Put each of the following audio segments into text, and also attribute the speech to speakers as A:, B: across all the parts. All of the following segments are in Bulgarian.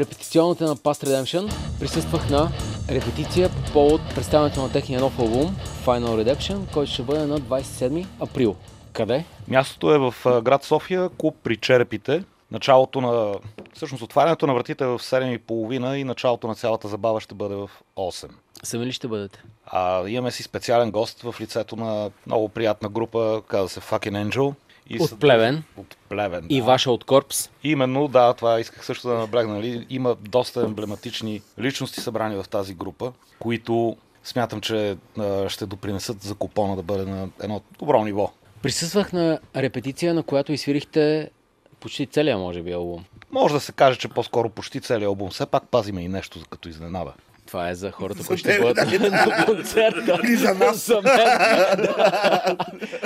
A: репетиционната на Past Redemption. Присъствах на репетиция по повод представянето на техния нов албум Final Redemption, който ще бъде на 27 април. Къде?
B: Мястото е в град София, клуб при Черепите. Всъщност отварянето на вратите е в 7:30 и началото на цялата забава ще бъде в 8.
A: Сами ли ще бъдете?
B: Имаме си специален гост в лицето на много приятна група, казва се Fucking Angel.
A: От Плевен.
B: От Плевен,
A: И ваша от Корпс.
B: Именно, да, това исках също да наблегна. Нали? Има доста емблематични личности събрани в тази група, които смятам, че ще допринесат за купона да бъде на едно добро ниво.
A: Присъствах на репетиция, на която изсвирихте почти целия, може би, албум.
B: Може да се каже, че по-скоро почти целият албум. Все пак пазиме и нещо като изненада.
A: Това е за хората, които ще бъдат на концерта.
C: Или за нас.
A: За мен.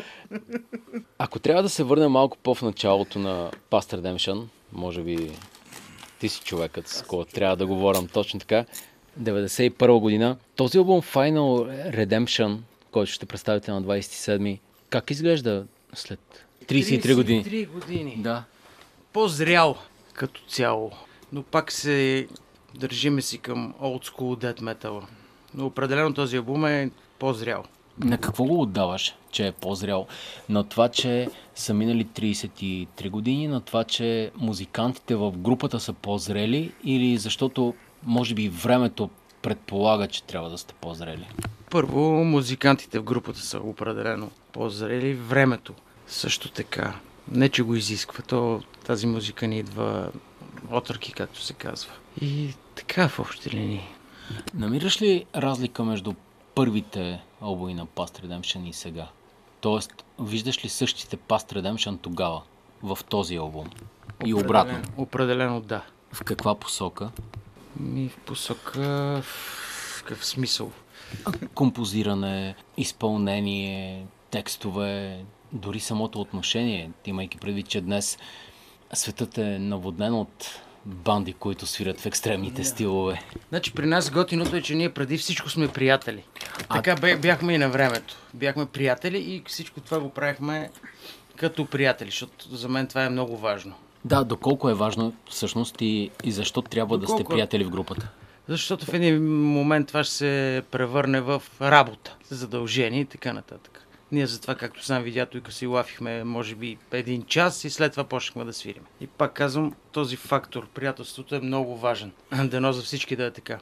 A: Ако трябва да се върнем малко по-в началото на Past Redemption, може би ти си човекът, с който трябва да говорим точно така, 91 година, този албум Final Redemption, който ще представите на 27-ми, как изглежда след 33 години?
D: 33 години.
A: Да.
D: По-зрял като цяло, но пак се държиме си към old school death metal. Но определено този албум е по-зрял.
A: На какво го отдаваш, че е по-зрял? На това, че са минали 33 години, на това, че музикантите в групата са по-зрели или защото може би времето предполага, че трябва да сте по-зрели?
D: Първо, музикантите в групата са определено по-зрели. Времето също така. Не, че го изисква. Тази музика ни идва от ръки, както се казва. И така в общи линии.
A: Намираш ли разлика между първите албуми на Past Redemption и сега? Тоест, виждаш ли същите Past Redemption тогава, в този албум? И обратно?
D: Определено да.
A: В каква посока?
D: В посока... В какъв смисъл?
A: Композиране, изпълнение, текстове, дори самото отношение, имайки предвид, че днес светът е наводнен от банди, които свирят в екстремните стилове.
D: Значи при нас готиното е, че ние преди всичко сме приятели. Така бяхме и на времето. Бяхме приятели и всичко това го правихме като приятели, защото за мен това е много важно.
A: Да, доколко е важно всъщност и защо трябва да сте приятели в групата?
D: Защото в един момент това ще се превърне в работа, задължение и така нататък. Ние затова, както сам видя, тук си лафихме, може би, 1 час и след това почнахме да свирим. И пак казвам, този фактор, приятелството е много важен. Дано за всички да е така.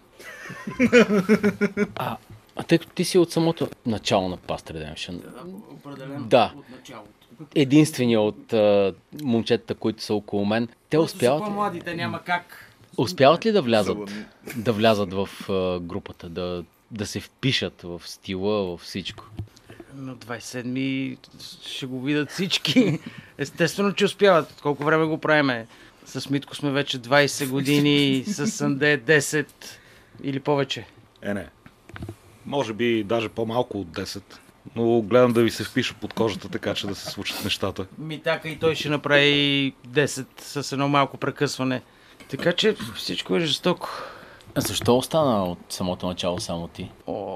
A: А тъй като ти си от самото начало на Past Redemption.
D: Определено
A: Да.
D: от началото.
A: Единствения от момчетата, които са около мен, те успяват.
D: По-младите няма как.
A: Успяват ли да влязат в групата, да се впишат в стила, във всичко?
D: На 27-ми ще го видят всички. Естествено, че успяват. Колко време го правиме? С Митко сме вече 20 години, с Санде 10 или повече.
B: Не. Може би даже по-малко от 10. Но гледам да ви се впиша под кожата, така че да се случат нещата.
D: Митака и той ще направи 10 с едно малко прекъсване. Така че всичко е жестоко.
A: А защо остана от самото начало само ти?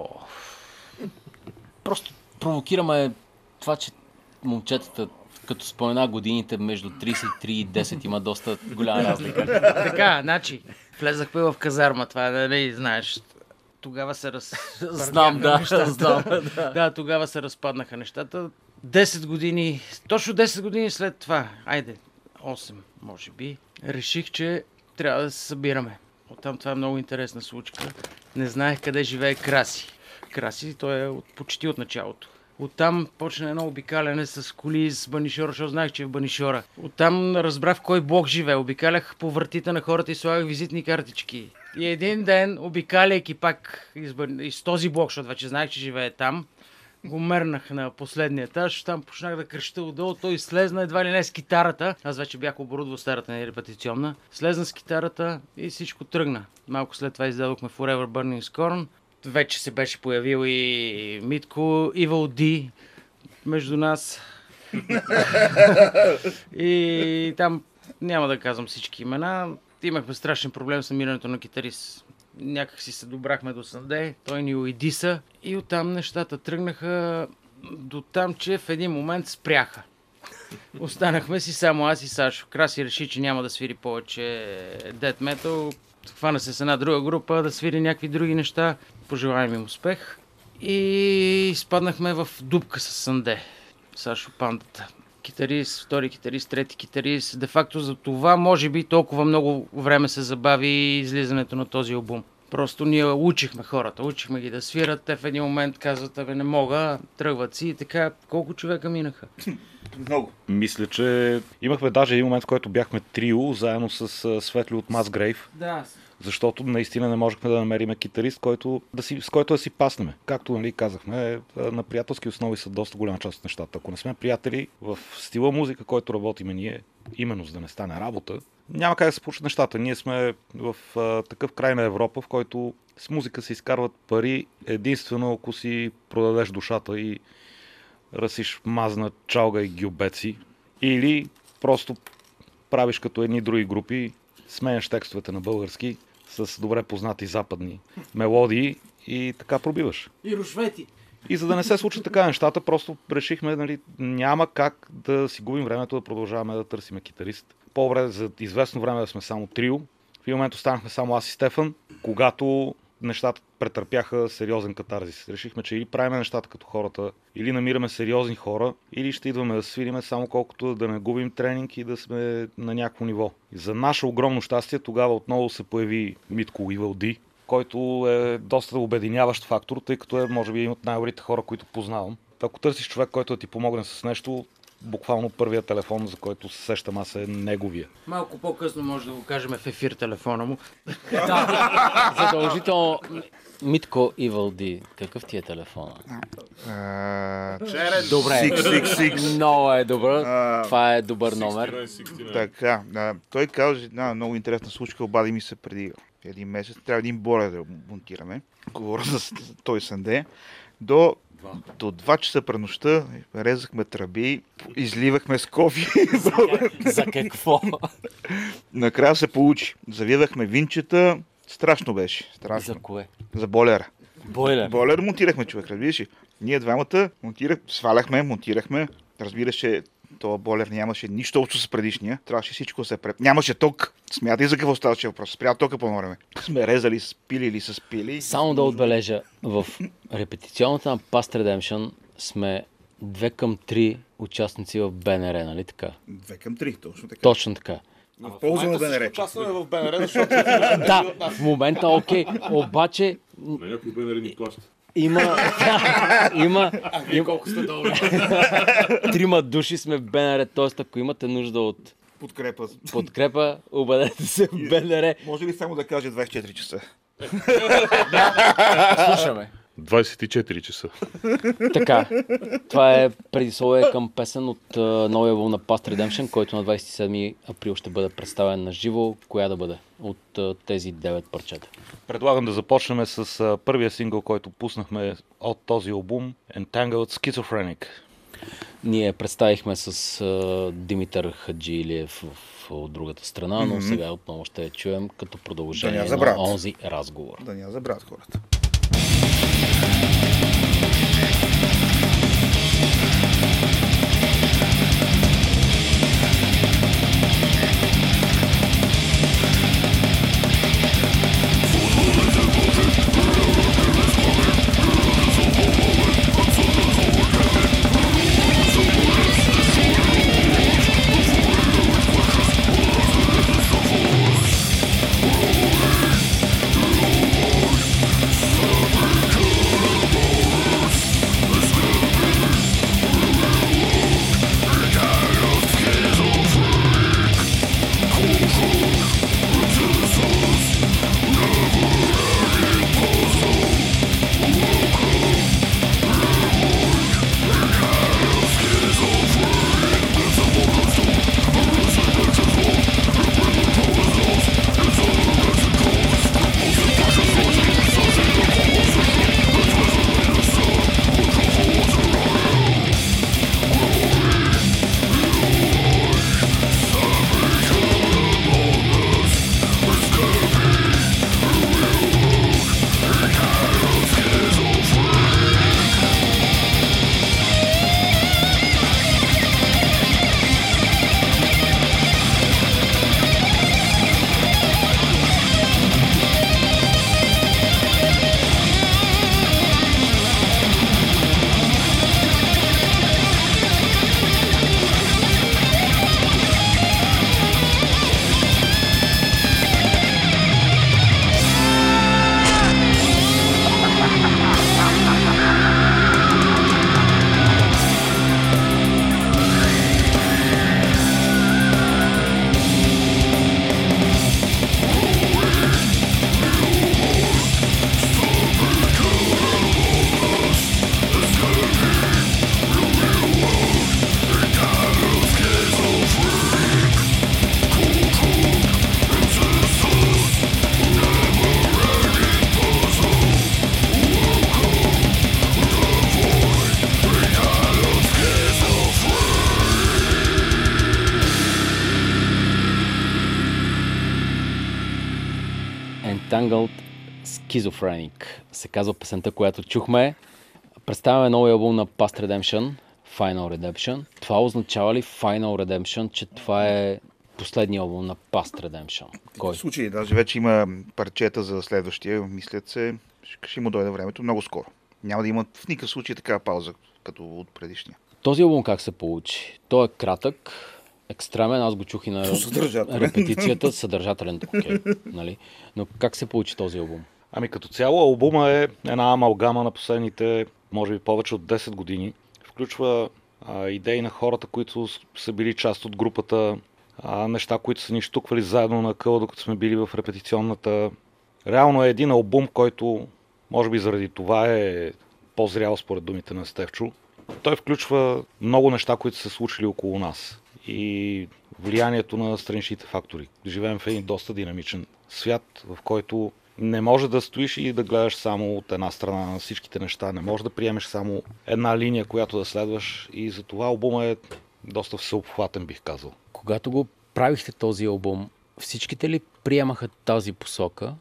A: Просто провокираме това, че момчетата, като спомена годините, между 33 и 10 има доста голяма разлика.
D: Така, значи, влезахме в казарма, това нали знаеш. Тогава се
A: Знам, да.
D: Да, тогава се разпаднаха нещата. 10 години, точно 10 години след това, 8 може би, реших, че трябва да се събираме. Оттам това е много интересна случка. Не знаех къде живее Краси. Краси, той е почти от началото. Оттам почна едно обикаляне с коли, с Банишора, защото знаех, че е в Банишора. Оттам разбрах в кой блок живее. Обикалях по вратите на хората и слагах визитни картички. И един ден, обикаляйки пак из този блок, защото вече знаех, че живее там, го мернах на последния етаж, там почнах да креща отдолу, той слезна едва ли не с китарата. Аз вече бях оборудвал старата не репетиционна. Слезна с китарата и всичко тръгна. Малко след това издадохме Forever Burning Scorn. Вече се беше появил и Митко, Evil D между нас. И там няма да казвам всички имена. Имахме страшен проблем с намирането на китарист. Някак си се добрахме до Сандей, той ни уидиса и оттам нещата тръгнаха до там, че в един момент спряха. Останахме си само аз и Сашо. Краси реши, че няма да свири повече Death Metal. хвана се с една друга група да свири някакви други неща. Пожелаем им успех. И спаднахме в дупка с Санде. Сашо Пандата. Китарист, втори китарист, трети китарист. Де факто за това може би толкова много време се забави излизането на този албум. Просто ние учихме хората, учихме ги да свират. Те в един момент казват, абе не мога, тръгват си и така. Колко човека минаха?
C: Много.
B: Мисля, че имахме даже един момент, в който бяхме трио, заедно с Светли от Masgrave.
D: Да.
B: Защото наистина не можехме да намерим китарист, с който да си паснем. Както нали, казахме, на приятелски основи са доста голяма част от нещата. Ако не сме приятели в стила музика, който работиме ние, именно за да не стане работа, няма как да се получат нещата. Ние сме в такъв край на Европа, в който с музика се изкарват пари единствено ако си продадеш душата и разсиш мазна чалга и гюбеци. Или просто правиш като едни други групи, сменяш текстовете на български с добре познати западни мелодии и така пробиваш.
D: И рушвети.
B: И за да не се случат така нещата, просто решихме, нали, няма как да си губим времето да продължаваме да търсим китарист. По-добре за известно време да сме само трио. В един момент останахме само аз и Стефан, когато нещата претърпяха сериозен катарзис. Решихме, че или правим нещата като хората, или намираме сериозни хора, или ще идваме да свириме само колкото да не губим тренинг и да сме на някакво ниво. И за наше огромно щастие тогава отново се появи Митко Evil D, който е доста обединяващ фактор, тъй като е може би един от най-добрите хора, които познавам. Ако търсиш човек, който да ти помогне с нещо, буквално първият телефон, за който се сещам аз, е неговия.
D: Малко по-късно може да го кажем в ефир телефона му.
A: Да, задължително. Митко Evil D, какъв ти е телефона? Добре.
C: 666.
A: Много е добър. Това е добър номер.
C: Така, той каза една много интересна случка, обади ми се преди един месец. Трябва един болер да монтираме. Говоря за той Санде. До 2 часа през нощта резахме тръби, изливахме с кофи.
A: За какво?
C: Накрая се получи. Завивахме винчета. Страшно беше. Страшно.
A: За кое?
C: За болера.
A: Бойлер.
C: Болер монтирахме, човек, разбираш ли? Ние двамата сваляхме, монтирахме. Разбираш, че този болер нямаше нищо общо с предишния. Трябваше всичко да се Нямаше ток. Смятай за какво ставаше въпрос. Спря тока по време. Сме резали с пили или с пили.
A: Само да отбележа, в репетиционната на Past Redemption сме 2:3 участници в БНР, нали така?
C: 2:3, точно така.
A: Точно така.
C: В полза на БНР.
E: Участваме в БНР, защото...
A: Да, в момента окей, обаче
E: На някой БНР ни плаща.
A: има
D: Колко сте добри.
A: 3 души сме в БНР, т.е. ако имате нужда от подкрепа, обадете се в БНР.
C: Може ли само да каже 24 часа?
A: Слушаме.
E: 24 часа.
A: Така, това е предисловие към песен от новия албум на Past Redemption, който на 27 април ще бъде представен на живо. Коя да бъде от тези 9 парчета?
B: Предлагам да започнем с първия сингъл, който пуснахме от този албум, Entangled Schizophrenic.
A: Ние представихме с Димитър Хаджилиев от другата страна, но сега отново ще я чуем като продължение на онзи разговор.
C: Да няма забравят хората.
A: Strangled Schizophrenic се казва песента, която чухме. Представяме новия албум на Past Redemption, Final Redemption. Това означава ли Final Redemption, че това е последния албум на Past Redemption? Кой?
C: В случай, даже вече има парчета за следващия, мислят се, ще му дойде времето много скоро. Няма да има в никакъв случай такава пауза, като от предишния.
A: Този албум как се получи? Той е кратък, екстремен, аз го чух и на репетицията, съдържателен, нали? Но как се получи този албум?
B: Ами като цяло албума е една амалгама на последните, може би повече от 10 години. Включва идеи на хората, които са били част от групата, неща, които са ни штуквали заедно на къла, докато сме били в репетиционната. Реално е един албум, който може би заради това е по-зрял според думите на Стефчо. Той включва много неща, които са се случили около нас и влиянието на страничните фактори. Живеем в един доста динамичен свят, в който не може да стоиш и да гледаш само от една страна на всичките неща. Не може да приемеш само една линия, която да следваш, и затова албумът е доста всеобхватен, бих казал.
A: Когато го правихте този албум, всичките ли приемаха тази посока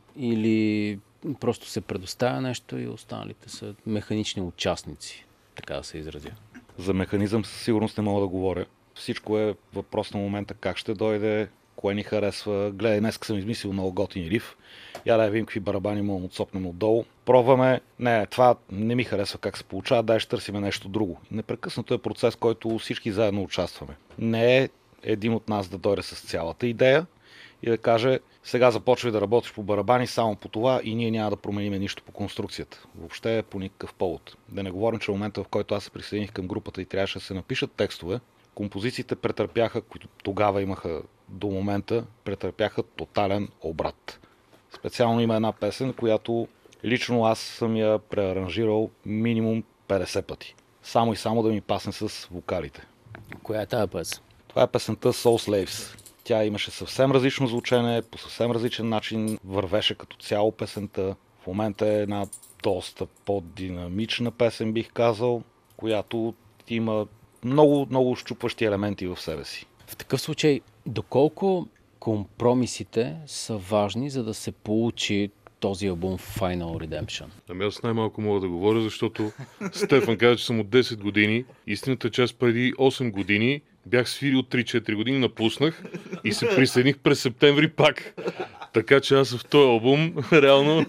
A: или просто се предоставя нещо и останалите са механични участници, така да се изразя?
B: За механизъм със сигурност не мога да говоря. Всичко е въпрос на момента как ще дойде, кое ни харесва. Гледай, днес съм измислил много готин риф. Я да видим какви барабани му отцопнем отдолу. Пробваме. Не, това не ми харесва как се получава, дай ще търсиме нещо друго. Непрекъснато е процес, който всички заедно участваме. Не е един от нас да дойде с цялата идея и да каже: сега започвай да работиш по барабани само по това и ние няма да променим нищо по конструкцията. Въобще по никакъв повод. Да не говорим, че в момента, в който аз се присъединих към групата и трябваше да се напишат текстове, композициите претърпяха, които тогава имаха до момента, претърпяха тотален обрат. Специално има една песен, която лично аз съм я преаранжирал минимум 50 пъти. Само и само да ми пасне с вокалите.
A: Коя е тази песен?
B: Това е песента Soul Slaves. Тя имаше съвсем различно звучене, по съвсем различен начин вървеше като цяло песента. В момента е една доста по-динамична песен, бих казал, която има много щупващи елементи в себе си.
A: В такъв случай, доколко компромисите са важни, за да се получи този албум Final Redemption?
E: Ами аз най-малко мога да говоря, защото Стефан каза, че съм от 10 години. Истината, че аз преди 8 години бях свирил 3-4 години, напуснах и се присъединих през септември пак. Така че аз в този албум, реално,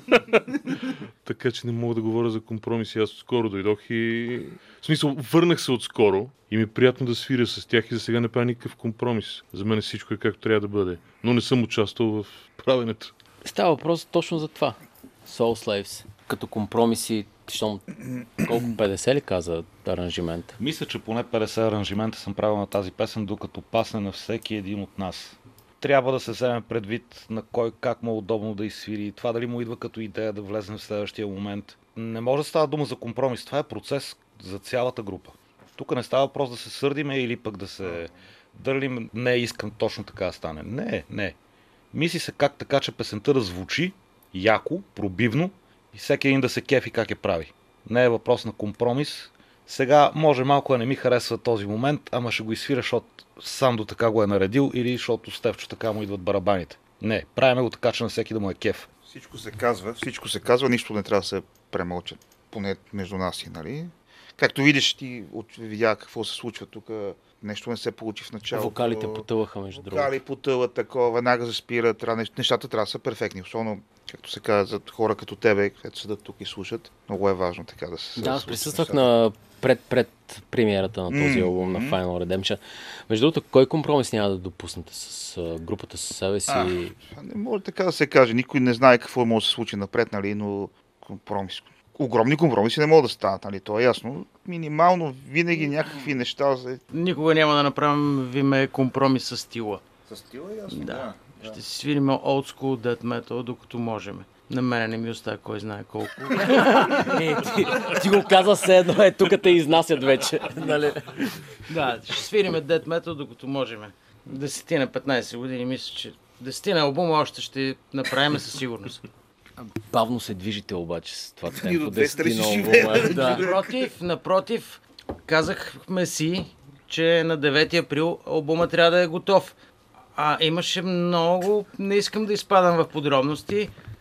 E: така че не мога да говоря за компромиси. Аз скоро дойдох и... В смисъл, върнах се отскоро и ми е приятно да свиря с тях и за сега не правя никакъв компромис. За мен всичко е както трябва да бъде. Но не съм участвал в правенето.
A: Става въпрос точно за това. Soul Slaves. Като компромиси, щом колко 50 ли каза аранжимент?
B: Мисля, че поне 50 аранжимента съм правил на тази песен, докато пасне на всеки един от нас. Трябва да се вземе предвид на кой как му е удобно да изсвири. Това дали му идва като идея да влезем в следващия момент. Не може да става дума за компромис. Това е процес за цялата група. Тук не става въпрос да се сърдиме или пък да се дърлим. Не искам точно така да стане. Не. Мисли се как така, че песента да звучи яко, пробивно и всеки един да се кефи как я прави. Не е въпрос на компромис. Сега може малко да не ми харесва този момент, ама ще го изсвиря, защото сам до така го е наредил или защото Стефчо така му идват барабаните. Не, правиме го така, че на всеки да му е кеф.
C: Всичко се казва, нищо не трябва да се премълча. Поне между нас и, нали? Както видиш, ти видя какво се случва тук. Нещо не се получи в началото.
A: Вокалите потъваха, между другото.
C: Вокали потъват, такова, веднага се спират. Нещата трябва да са перфектни. Особено, както се казва, за хора като тебе, които седат тук и слушат. Много е важно така да се...
A: Да, аз присъствах на пред премиерата на този албум на Final Redemption. Между другото, кой компромис няма да допуснете с групата със себе си?
C: Не може така да се каже. Никой не знае какво може да се случи напред, нали, но компромис. Огромни компромиси не могат да станат, нали, то е ясно. Минимално винаги някакви неща.
D: Никога няма да направим компромис с стила.
C: С стила е ясно,
D: да. Ще си свирим old school death metal, докато можем. На мене не ми остава кой знае колко.
A: Ти го каза все едно, тук те изнасят вече.
D: Да, ще свирим death metal, докато можем. 10-15 години, мисля, че 10 албума още ще направим със сигурност.
A: Бавно се движите обаче с това
C: До
A: темпо.
C: 230
D: Напротив, казахме си, че на 9 април албума трябва да е готов. Имаше много, не искам да изпадам в подробности,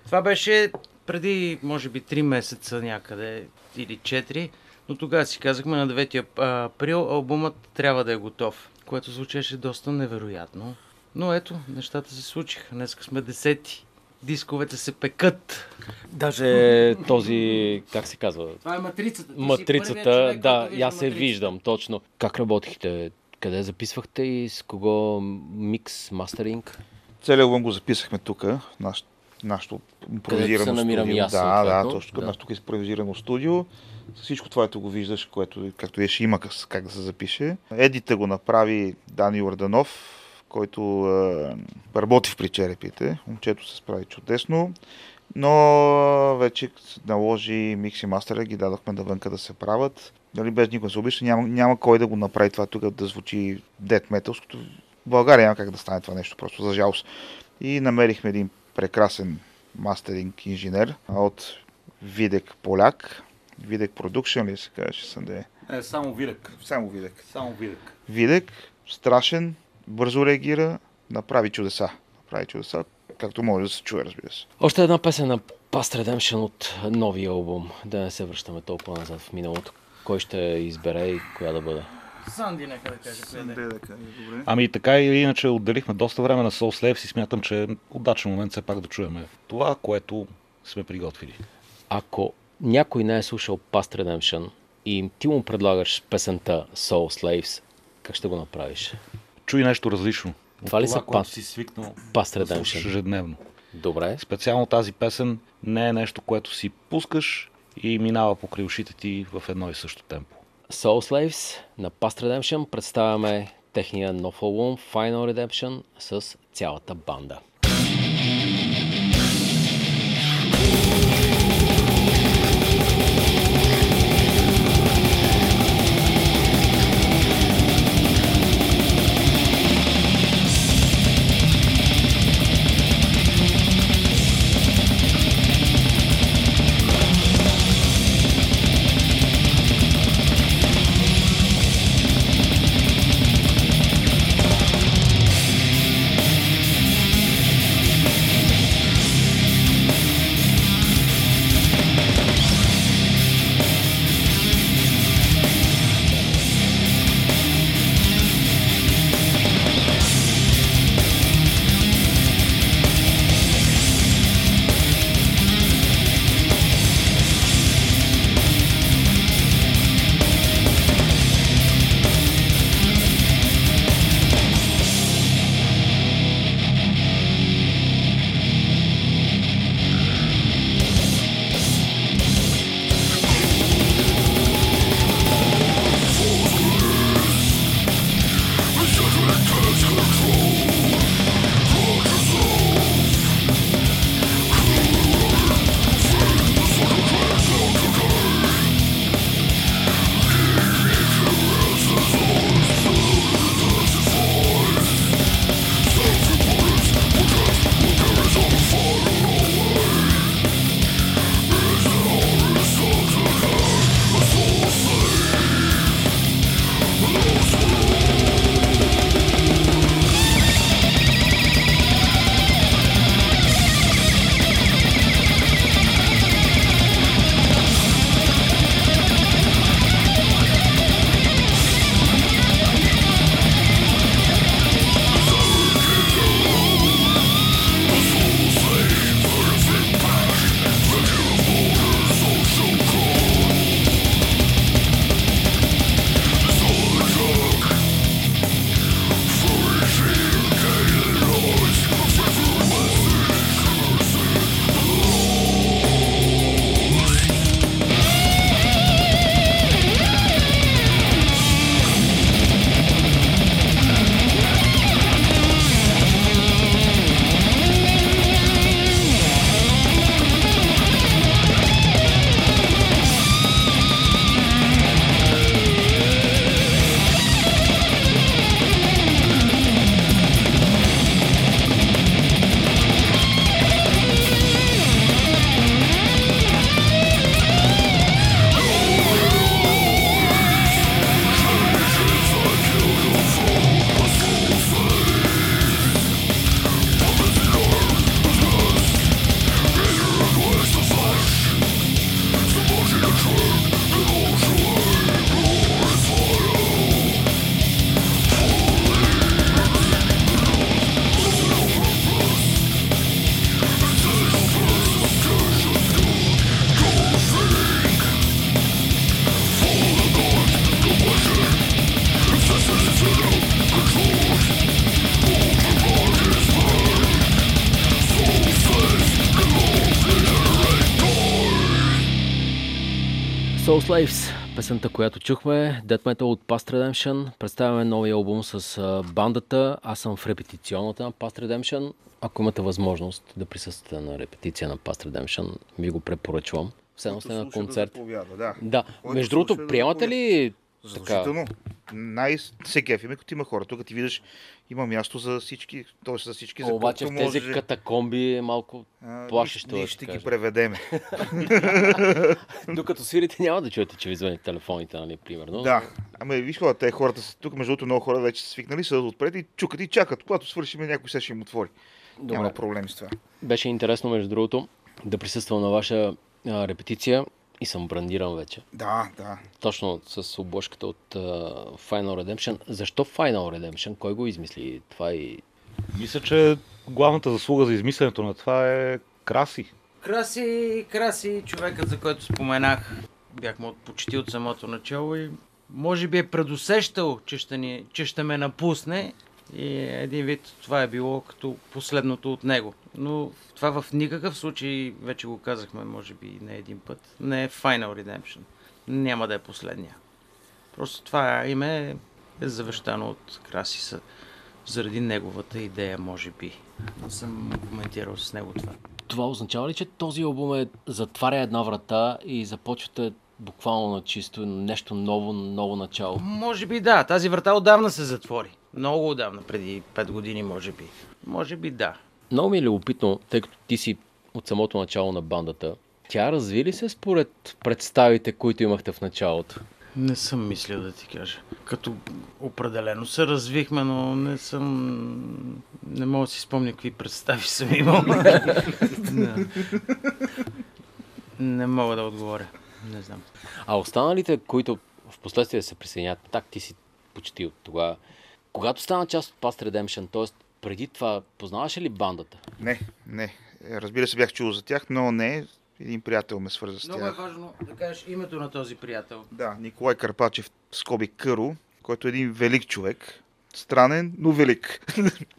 D: Това беше преди, може би, 3 месеца някъде или 4, но тогава си казахме на 9 април албумът трябва да е готов, което звучеше доста невероятно. Но ето, нещата се случиха. Днеска сме 10. Дисковете се пекат.
A: Даже този, как се казва?
D: Това е матрицата.
A: Матрицата, да, аз се виждам точно. Как работихте? Къде записвахте и с кого микс, мастеринг?
C: Целият албум го записахме тук, нашето импровизирано
A: се намирам
C: студио.
A: и аз,
C: Да,
A: съответно.
C: точно тук,
A: Да.
C: нашето тук е импровизирано студио. Всичко това, ето го виждаш, което, както ще има как да се запише. Едита го направи Дани Орданов, който работи в Причерепите. Момчето се справи чудесно, но вече се наложи микс и мастера, ги дадохме навънка да се правят. Дали без никой се обича, няма кой да го направи това тук да звучи дет металското. В България няма как да стане това нещо, просто за жалост. И намерихме един прекрасен мастеринг инженер от Видек Поляк. Видек Продукшн ли се казваше Санде?
B: Само Видек.
C: Само Видек.
B: Само Видек.
C: Видек, страшен, бързо реагира, направи чудеса. Както може да се чуе, разбира се.
A: Още една песен на Past Redemption от новия албум. Да не се връщаме толкова назад в миналото. Кой ще избере и коя да бъде?
D: Санди, нека да каже.
C: Добре.
B: Ами така или иначе отделихме доста време на Soul Slaves и смятам, че е удачен момент все пак да чуем това, което сме приготвили.
A: Ако някой не е слушал Past Redemption и ти му предлагаш песента Soul Slaves, как ще го направиш?
B: Чуй нещо различно. От
A: Това ли са
B: което си свикнал
A: Past
B: да
A: Redemption?
B: слушаш ежедневно.
A: Добре.
B: Специално тази песен не е нещо, което си пускаш и минава покрай ушите ти в едно и също темпо.
A: Soul Slaves на Past Redemption представяме техния нов албум Final Redemption с цялата банда. Soul Slaves, песента, която чухме, Death Metal от Past Redemption. Представяме новия албум с бандата. Аз съм в репетиционната на Past Redemption. Ако имате възможност да присъствате на репетиция на Past Redemption, ви го препоръчвам. Все едно сте на концерт. Да. Между другото, приемате ли така?
C: Задължително. Се кефиме, като има хора. Тук ти видиш, има място за всички, т.е. за всички, за
A: Обаче в
C: колкото
A: тези
C: може.
A: катакомби е малко плашещо.
C: Ние ще ги преведеме.
A: Докато свирите няма да чуете, че ви звънят телефоните, нали, примерно.
C: Да. Ама виж хората са тук, между другото много хора вече са свикнали, са отпред и чукат и чакат. Когато свършим, някой се ще им отвори.
A: Добре.
C: Няма проблеми с това.
A: Беше интересно, между другото, да присъствам на ваша репетиция и съм брандиран вече.
C: Да.
A: Точно с обложката от Final Redemption. Защо Final Redemption? Кой го измисли? Това и...
B: Мисля, че главната заслуга за измисленето на това е Краси.
D: Краси, човекът, за който споменах, бях му почти от самото начало и може би е предусещал, че ще ме напусне и един вид това е било като последното от него. Но това в никакъв случай, вече го казахме, може би не един път, не е Final Redemption. Няма да е последния. Просто това име е завещано от Красиса заради неговата идея, може би. Не съм коментирал с него това.
A: Това означава ли, че този албум затваря една врата и започвате буквално на чисто нещо ново начало?
D: Може би да. Тази врата отдавна се затвори. Много отдавна, преди 5 години, може би. Може би да.
A: Много ми е любопитно, тъй като ти си от самото начало на бандата. Тя разви ли се според представите, които имахте в началото?
D: Не съм мислил да ти кажа. Като определено се развихме, но не мога да си спомня какви представи съм имал. Не мога да отговоря. Не знам.
A: А останалите, които в последствие се присъединят, так ти си почти от тогава. Когато стана част от Past Redemption, т.е. преди това, познаваше ли бандата?
C: Не. Разбира се, бях чул за тях, но не. Един приятел ме свърза с тях.
D: Много е важно да кажеш името на този приятел.
C: Да, Николай Карпачев, скоби Къро, който е един велик човек. Странен, но велик.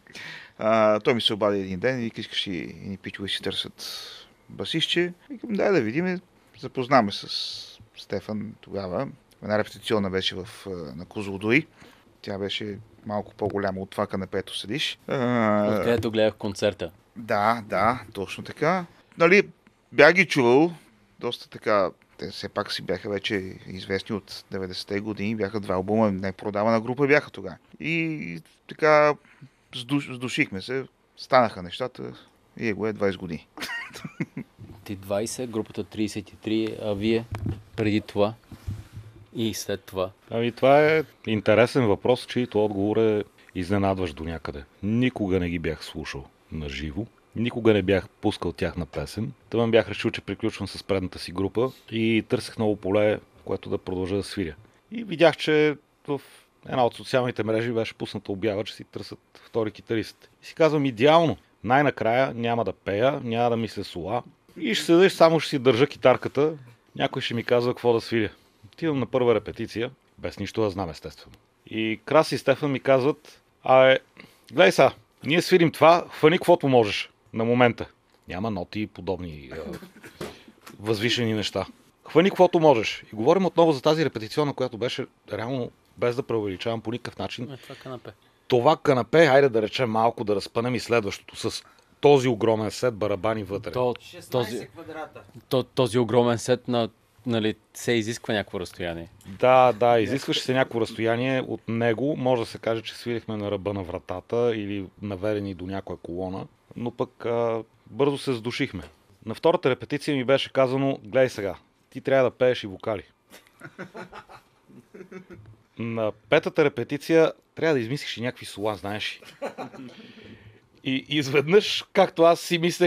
C: Той ми се обади един ден и искаш и ни пичове си търсят басистче. Викам, дай да видим. Запознаме с Стефан тогава. Една репетиционна беше на Козлодуй. Тя беше малко по-голяма от това канапето седиш.
A: Откъдето гледах концерта.
C: Да, точно така. Нали, бях ги чувал, доста така, те все пак си бяха вече известни от 90-те години, бяха 2 албума, непродавана група бяха тогава. И така, сдушихме се, станаха нещата и е 20 години.
A: Ти 20, групата 33, а вие преди това и след това?
B: Ами това е интересен въпрос, чието отговор е изненадващ до някъде. Никога не ги бях слушал на живо. Никога не бях пускал тяхна песен. Тъмън бях решил, че приключвам с предната си група и търсех ново поле, което да продължа да свиря. И видях, че в една от социалните мрежи беше пусната обява, че си търсят втори китарист. И си казвам, идеално. Най-накрая няма да пея, няма да мисля сола. И ще седеш, само ще си държа китарката. Някой ще ми казва какво да свиря. Отивам на първа репетиция, без нищо да знам, естествено. И Краси и Стефан ми казват, гледай сега, ние свирим това, хвани каквото можеш на момента. Няма ноти и подобни възвишени неща. Хвани каквото можеш. И говорим отново за тази репетиционна, която беше реално, без да преувеличавам по никакъв начин.
A: Това канапе.
B: Това канапе, хайде да речем малко, да разпънем и следващото с този огромен сет барабани вътре.
D: 16 квадрата.
A: Този огромен сет нали, се изисква някакво разстояние.
B: Да, изискваше се някакво разстояние от него. Може да се каже, че свирихме на ръба на вратата или наверени до някоя колона, но пък бързо се задушихме. На втората репетиция ми беше казано, гледай сега, ти трябва да пееш и вокали. На петата репетиция трябва да измислиш и някакви сола, знаеш. И изведнъж, както аз си мислех,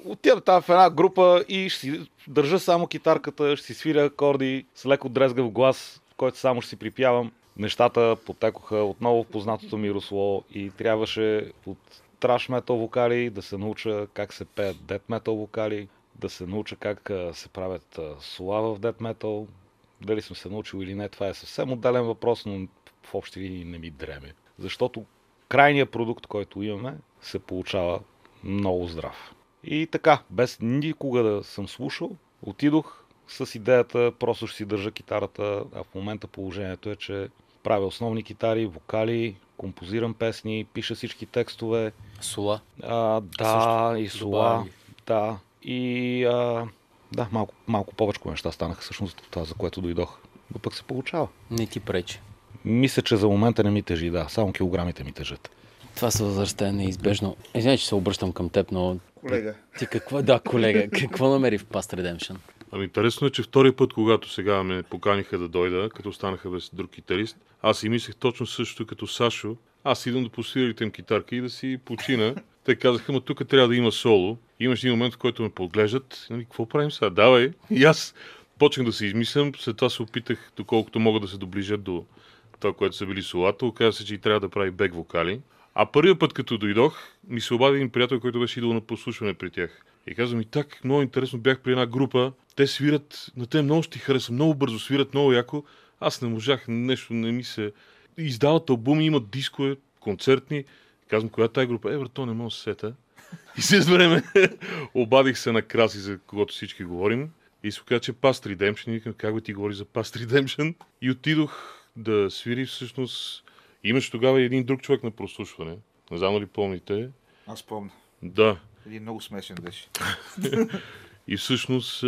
B: отида там в една група и ще си държа само китарката, ще си свиря акорди с леко дрезгав глас, в който само ще си припявам. Нещата потекоха отново в познатото ми русло и трябваше от траш метал вокали да се науча как се пеят дет метал вокали, да се науча как се правят сола в дет метал. Дали съм се научил или не, това е съвсем отделен въпрос, но в общи линии не ми дреме. Защото крайният продукт, който имаме, се получава много здрав. И така, без никога да съм слушал, отидох с идеята, просто ще си държа китарата, а в момента положението е, че правя основни китари, вокали, композирам песни, пиша всички текстове.
A: Сола.
B: Да, и сола.
A: добавя.
B: Да. И да, малко повече неща станаха всъщност това, за което дойдох. Но пък се получава.
A: Не ти пречи.
B: Мисля, че за момента не ми тежи, да. Само килограмите ми тежат.
A: Това с възрастта е неизбежно. Извинявай, че се обръщам към теб, но...
C: Колега.
A: Ти какво... Да, колега. Какво намери в Past Redemption?
E: Ами интересно е, че втория път, когато сега ме поканиха да дойда, като останаха без друг китарист, аз си мислех точно същото като Сашо. Аз идвам да посвирите им китарка и да си почина. Те казаха, ма тук трябва да има соло. Имаш един момент, в който ме подглеждат. Нали, какво правим сега? Давай. И аз почнах да се измислям. След това се опитах, доколкото мога да се доближат до това, което са били солата. Оказа се, че и трябва да прави бек вокали. А първият път, като дойдох, ми се обади един приятел, който беше идвал на послушване при тях. И казвам, и так, много интересно, бях при една група. Те свират, на те много ще ти хареса, много бързо свират, много яко. Аз не можах, нещо не ми се... Издават албуми, имат дискове, концертни. Казвам, коя е тая група? Брато, не мога да се сета. И след време обадих се на Краси, за когото всички говорим. И се каза, че Past Redemption. И викам, как бе ти говори за Past Redemption? И отидох да свири всъщност... Имаше тогава един друг човек на прослушване. Не знам ли помните.
C: Аз помня.
E: Да.
C: Един много смешен беше.
E: И всъщност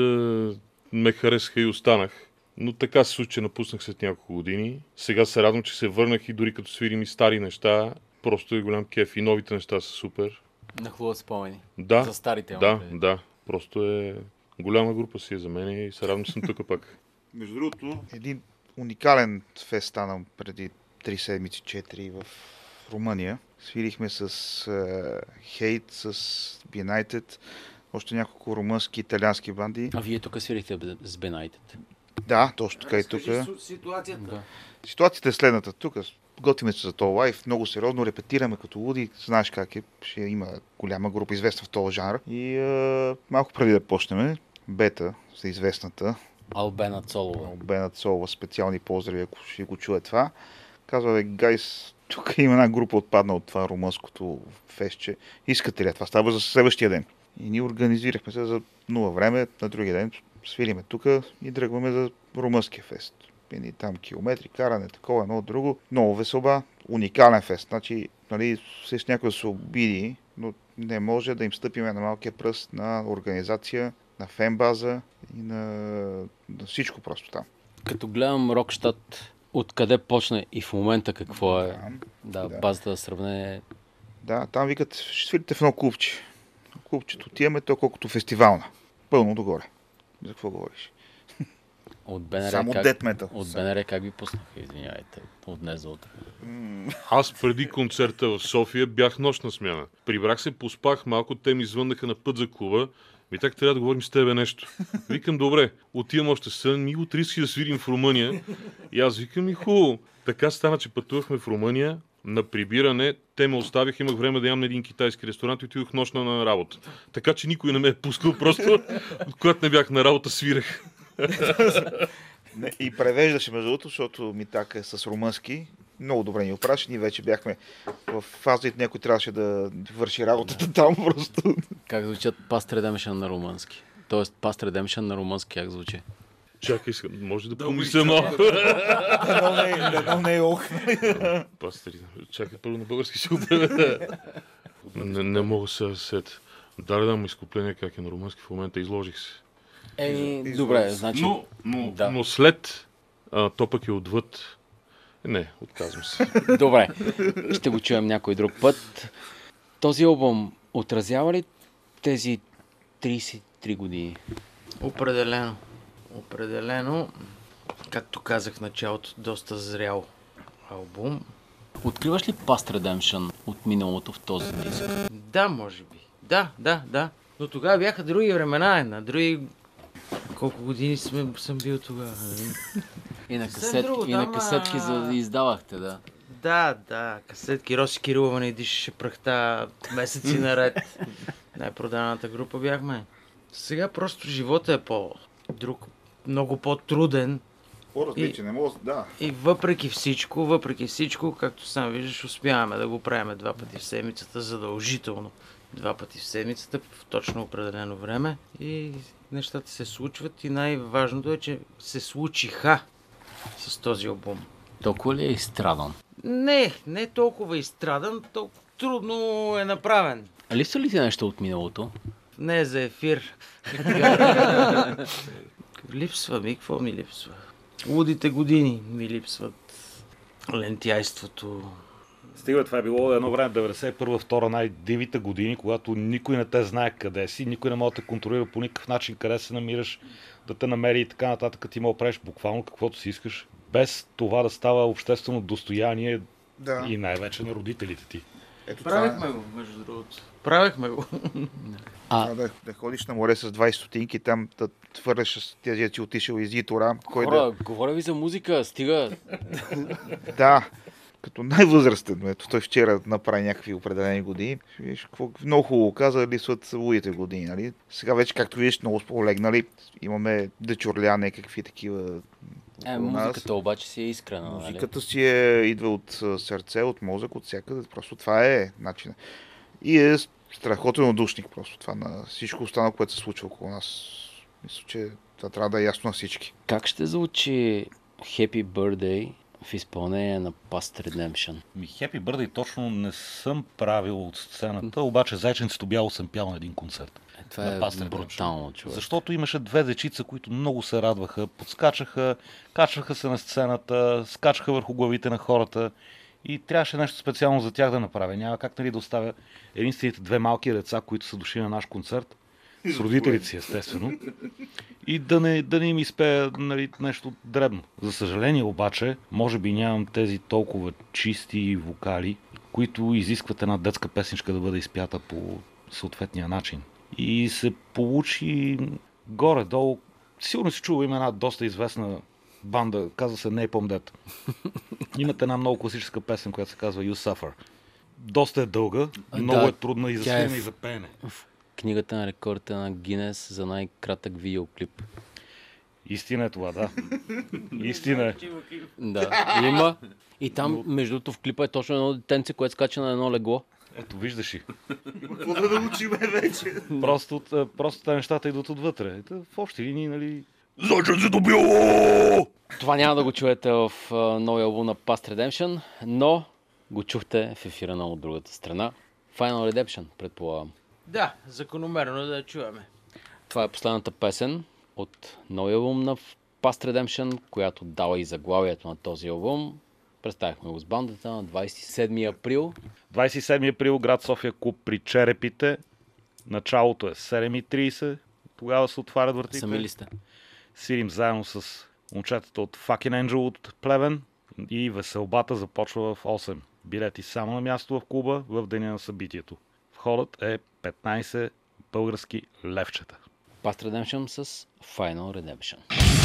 E: ме харесаха и останах. Но така се случи, че напуснах след няколко години. Сега се радвам, че се върнах и дори като свирим и стари неща, просто е голям кеф и новите неща са супер.
A: Нахлуват спомени.
E: Да,
A: За старите.
E: да. Просто е голяма група си е за мен и се радвам, че съм тук пак.
C: Между другото, един уникален фест стана преди 3 седмици, 4 в Румъния. Свирихме с Hate, с Benighted, още няколко румънски, италиански банди.
A: А вие тук свирихте с Benighted.
C: Да, точно така и тук.
D: Ситуацията.
A: Да.
C: Ситуацията е следната. Тук готвиме се за този лайф, много сериозно репетираме като луди. Знаеш как е, ще има голяма група известна в този жанр. И малко преди да почнем, Бета, за известната,
A: Албена Цолова.
C: Бена Цолова, специални поздрави, ако ще го чуе това. Казва, бе, гайс, тук има една група отпадна от това румънското фестче. Искате ли? Това става за следващия ден. И ние организирахме се за 0 време, на другия ден свириме тук и дръгваме за румънския фест. Едни там километри, каране, такова, едно от друго. Много веселба, уникален фест. Значи, нали, с някой да се обиди, но не може да им стъпиме на малкия пръст на организация, на фенбаза и на всичко просто там.
A: Като гледам Рокщад, откъде почна и в момента какво е. Да, базата за сравнение.
C: Да, там викат, ще свирите в едно клубче. Клубчето отиваме, то колкото фестивална. Пълно догоре. За какво говориш?
A: От БНР
C: Само
A: как...
C: дет метал.
A: От БНР как ви пуснаха, извинявайте, от днес за утре.
E: Аз преди концерта в София бях нощна смяна. Прибрах се, поспах малко, те ми звъннаха на път за клуба. И така трябва да говорим с тебе нещо. Викам, добре, отивам още сън, ми утре искаш да свирим в Румъния. И аз викам, и хубаво. Така стана, че пътувахме в Румъния на прибиране. Те ме оставих, имах време да ям на един китайски ресторант и отидох нощна на работа. Така че никой не ме е пускал, просто когато не бях на работа, свирах.
C: Не, и превеждаше между другото, защото Митак е с румънски. Много добре ни опраши. Ние вече бяхме в фаза и някой трябваше да върши работата там просто.
A: Как звучат Past Redemption на румънски? Тоест Past Redemption на румънски как звучи?
E: Чакай, може да помисля малко.
C: Дано не е ох.
E: Пастери, чакай първо на български ще го преведа. Не мога се сет. Да дам изкупление как е на румънски в момента, изложих се.
A: Добре, значи...
E: Но след, то пък е отвъд. Не, отказвам се.
A: Добре, ще го чуем някой друг път. Този албум отразява ли тези 33 години?
D: Определено. Както казах в началото, доста зрял албум.
A: Откриваш ли Past Redemption от миналото в този диск?
D: Да, може би. Да. Но тогава бяха други времена, на други... Колко години съм бил тогава?
A: И на
D: Съвсем друго,
A: и на
D: там,
A: касетки издавахте, да.
D: Да, касетки. Роси Кирилова не дишаше прахта месеци наред. Най-проданата група бяхме. Сега просто живота е по-друг, много по-труден.
C: По-различен, не мога, да.
D: И въпреки всичко, както сам виждаш, успяваме да го правим 2 пъти в седмицата, задължително. 2 пъти в седмицата, в точно определено време. И нещата се случват и най-важното е, че се случиха с този албум.
A: Толкова ли е изстрадан?
D: Не толкова изстрадан, толкова трудно е направен.
A: А липсва ли ти нещо от миналото?
D: Не е за ефир. Липсва ми, какво ми липсва? Лудите години ми липсват. Лентяйството.
B: Стига, това е било едно време, 91-2 най-дивите години, когато никой не те знае къде си, никой не може да те контролира по никакъв начин къде се намираш, да те намери и така нататък, ти мога да правиш буквално каквото си искаш, без това да става обществено достояние
C: Да.
B: и най-вече на родителите ти.
C: Ето
D: Правихме
C: това,
D: го, между другото. Правихме го.
C: да ходиш на море с 20 стотинки, там да твърляш с тези, ти отишъл из Итора.
A: Хора, говоря ви за музика, стига.
C: Да, като най-възрастен. Ето той вчера направи някакви определени години. Виж, какво много хубаво каза, липсват лудите години. Нали? Сега вече, както виждаш, много полегнали. Имаме дечурля, някакви такива.
A: Музиката обаче си е искрена.
C: Музиката си идва от сърце, от мозък, от всякъде. Просто това е начинът. И е страхотен удушник просто това на всичко останало, което се случва около нас. Мисля, че това трябва да е ясно на всички.
A: Как ще звучи Happy Birthday в изпълнение на Past Redemption?
B: Happy Birthday точно не съм правил от сцената, обаче Зайченцето бяло съм пял на един концерт.
A: Това
B: на
A: е
B: Past Redemption.
A: брутално, човек.
B: Защото имаше 2 дечица, които много се радваха, подскачаха, качваха се на сцената, скачаха върху главите на хората и трябваше нещо специално за тях да направя. Няма как да оставя единствените 2 малки деца, които са дошли на наш концерт, с родителите си естествено, и да не им изпея нещо дребно. За съжаление обаче, може би нямам тези толкова чисти вокали, които изискват една детска песничка да бъде изпята по съответния начин. И се получи горе-долу. Сигурно си чува, има една доста известна банда, казва се Napalm Death. Имат една много класическа песен, която се казва You Suffer. Доста е дълга, много е трудна и за свирене, и за пеене.
A: В книгата на рекордите на Гинес за най-кратък видеоклип.
B: Истина е това, да. Истина е.
A: Да, има. И там, между другото, в клипа е точно едно детенце, което скача на едно легло.
B: Ето, виждаш ли.
C: Какво да научим вече?
B: Просто нещата идват отвътре. В общи линии, нали...
E: Зайченцето бяло!
A: Това няма да го чуете в новия албум на Past Redemption, но го чухте в ефира на от другата страна. Final Redemption, предполагам.
D: Да, закономерно да я чуваме.
A: Това е последната песен от новия албум на Past Redemption, която дава и заглавието на този албум. Представихме го с бандата на 27 април.
B: 27 април, град София, клуб при Черепите. Началото е 7:30. Тогава се отварят вратите.
A: Сами ли сте?
B: Свирим заедно с момчетата от Fucking Angel от Плевен и веселбата започва в 8. Билети само на място в клуба в деня на събитието. Входът е 15 български левчета.
A: Past Redemption с Final Redemption.